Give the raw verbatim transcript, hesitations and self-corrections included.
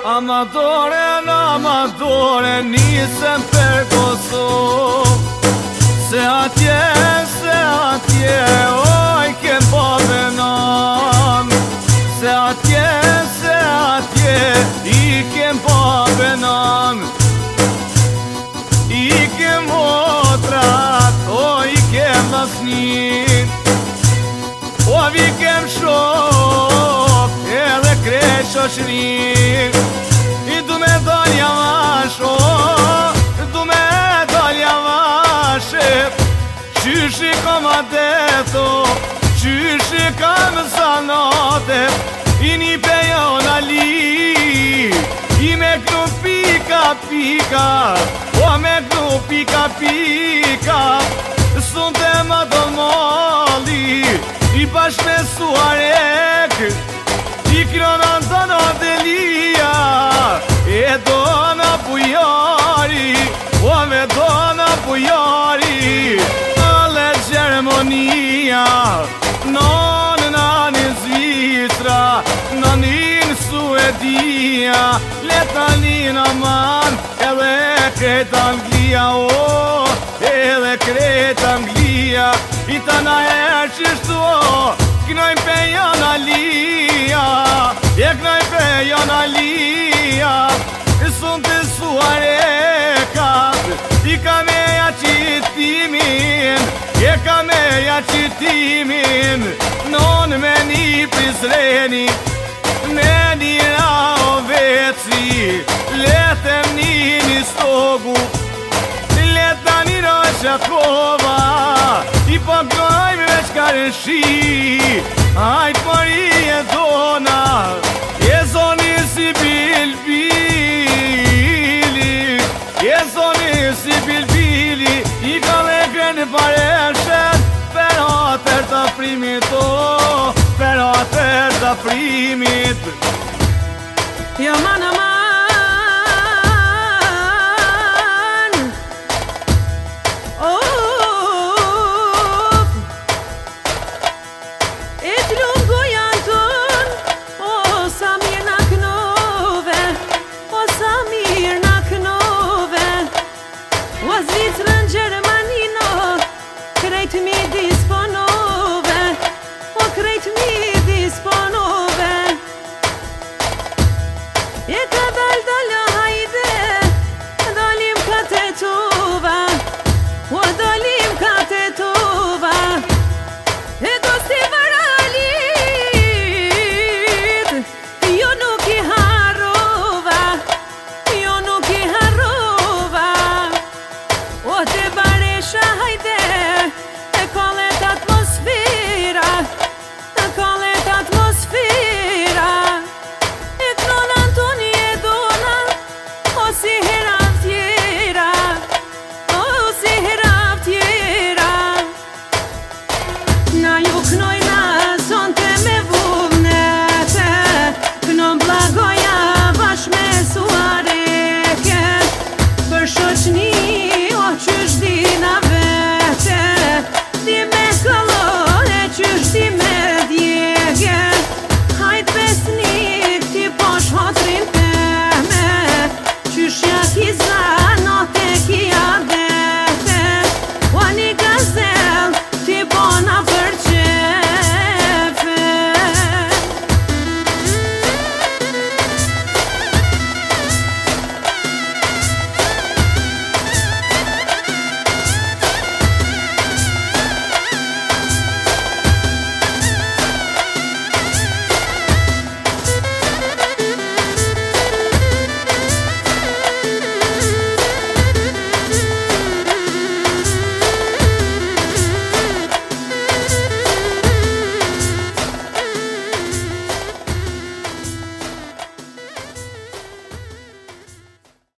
Amatore, amatore, nisem për Kosovë. Se atje, se atje, oj kem bove nan. Se atje, se atje, i kem bove nan. I kem otrat, oj i kem lasnin. O vi kem shok, edhe krej shoshrin. I du me dal javash, o, du me dal javash. Qyshi kam adeto, qyshi kam sanate. I një pejon ali, i me knu pika pika. O me knu pika pika. Sunte ma do mali, i bash me suarek. I kronan dona delia, e dona bujari. O me dona bujari. Ale Gjermonia, non nani Zvitra, nanin Suedia. Letanin aman, edhe kret Anglia. O, edhe kret Anglia. I ta na e qishtu, knojnë pe janë alia. E knojnë pe janë alia. Sun të suarekat, i ka me ja qitimin. E ka me ja qitimin. Non me një Prizreni, me një Raoveci. Letem një një stogu, leta një Roshakova. I pagojmë veç kareshi, ajt mari e dona. E zoni si bilbili, e zoni si bilbili. I ka dhe krenë pareshen, per atër të primit. O, per atër të primit. Ja mana